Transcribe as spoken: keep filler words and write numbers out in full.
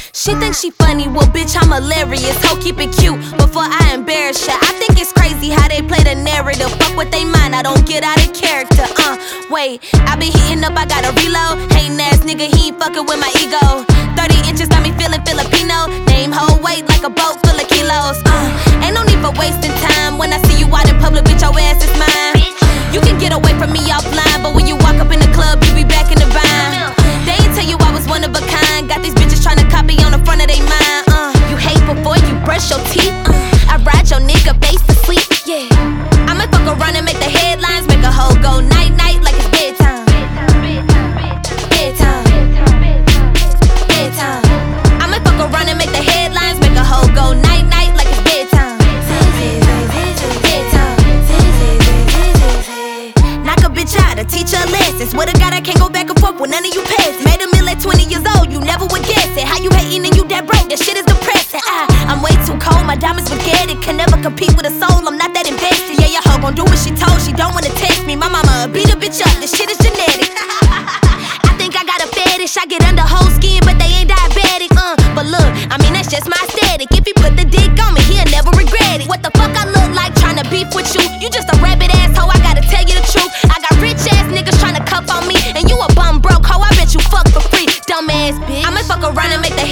She thinks she funny, well bitch I'm hilarious. Ho, keep it cute before I embarrass ya. I think it's crazy how they play the narrative. Fuck what they mind, I don't get out of character. Uh, wait, I been hitting up, I gotta reload. Hating ass nigga, he ain't fucking with my ego. Thirty inches got me feeling Filipino. Name whole weight like a boat full of kilos. Uh, ain't no need for wasting time. When I see you out in public, bitch, your ass is mine. You can get away from me offline, but when you walk up in the club, you be back in the bind. They ain't tell you I was one of a kind. Got these bitches tryna copy on the front of they mind. Uh, you hate before you brush your teeth. Uh, I ride your nigga face to sleep. Yeah, I'ma fuck around and make the headlines, make a hoe go night night like it's bedtime. Bedtime. Bedtime. I'ma fuck around and make the headlines, make a hoe go night night like it's bedtime. Knock a bitch out to teach her lessons. Swear to God I can't go back and forth with none of you peasants. Made a meal at twenty years old, you never would guess it. How you hating and you that broke, that shit is depressing. I, I'm way too cold, my diamonds spaghetti. Can never compete with a soul, I'm not that invested. Yeah, your hoe gon' do what she told, she don't wanna text me. My mama beat a bitch up, this shit is genetic. I think I got a fetish, I get under whole skin, but they ain't diabetic. Uh, but look, I mean that's just my aesthetic. If he put the dick on me, he'll never regret it. What the fuck I look like tryna beef with you? You just a rabbit asshole, I gotta tell you the truth. I got rich ass niggas tryna cuff on me, and you a bum broke hoe, I bet you fuck for free, dumb ass bitch. I'ma fuck around and make the